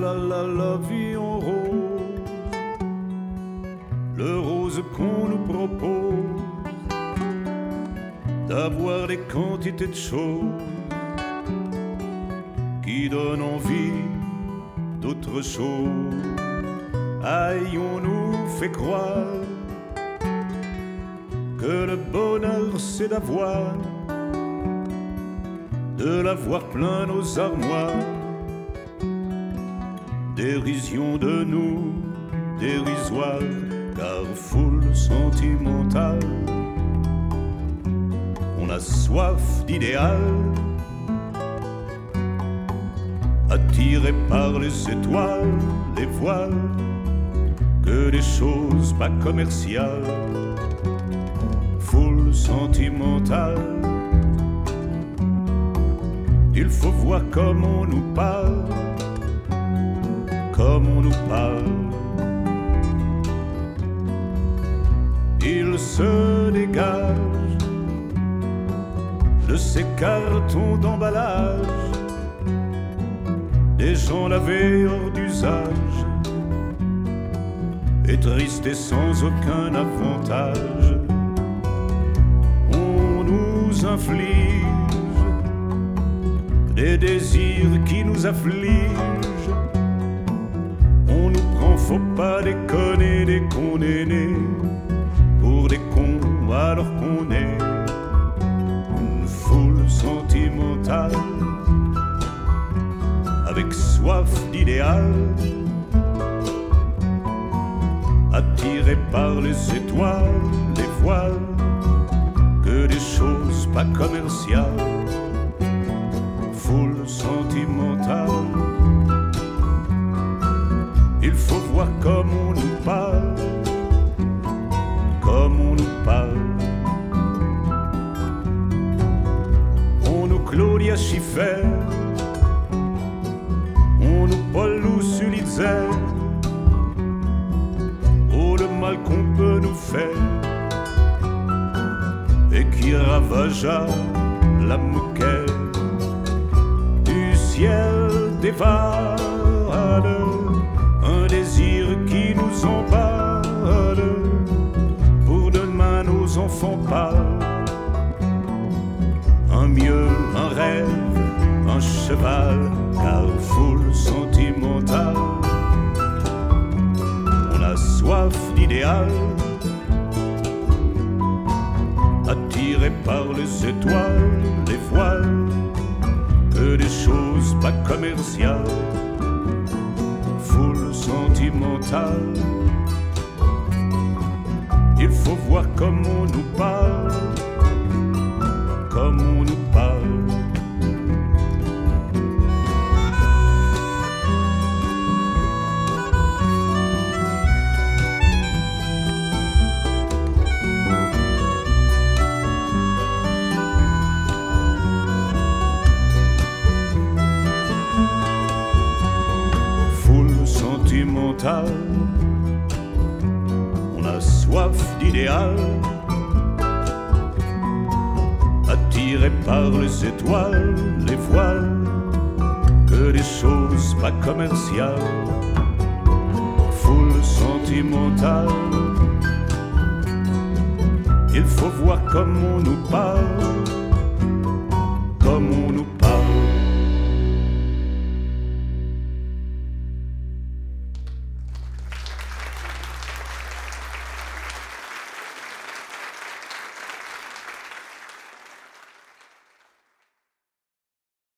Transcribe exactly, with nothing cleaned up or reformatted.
la la la vie en rose, le rose qu'on nous propose, d'avoir des quantités de choses qui donnent envie d'autre chose. Aïe, on nous fait croire que le bonheur c'est d'avoir, de l'avoir plein nos armoires. Dérision de nous, dérisoire, car foule sentimentale. On a soif d'idéal, attiré par les étoiles, les voiles, que des choses pas commerciales. Foule sentimentale, il faut voir comme on nous parle, comme on nous parle. Il se dégage de ces cartons d'emballage, des gens lavés hors d'usage, et tristes et sans aucun avantage. On nous inflige des désirs qui nous affligent. On nous prend, faut pas déconner, dès qu'on est né, pour des cons alors qu'on est une foule sentimentale, avec soif d'idéal, attiré par les étoiles, les voiles, que des choses pas commerciales. Foule sentimentale, il faut voir comme on nous parle, comme on nous parle. On nous Claudia Schiffer, on nous Paul Sulitzer. Oh, le mal qu'on peut nous faire, et qui ravagea la moquette du ciel dévale, un désir qui nous emballe, pour demain nos enfants pâles. Un mieux, un rêve, un cheval, car foule sentimentale. On a soif d'idéal, attiré par les étoiles, les voiles, que des choses pas commerciales. Foule sentimentale, il faut voir comme on nous parle, comme on nous parle. On a soif d'idéal, attiré par les étoiles, les voiles, que des choses pas commerciales. Foule sentimentale, il faut voir comme on nous parle,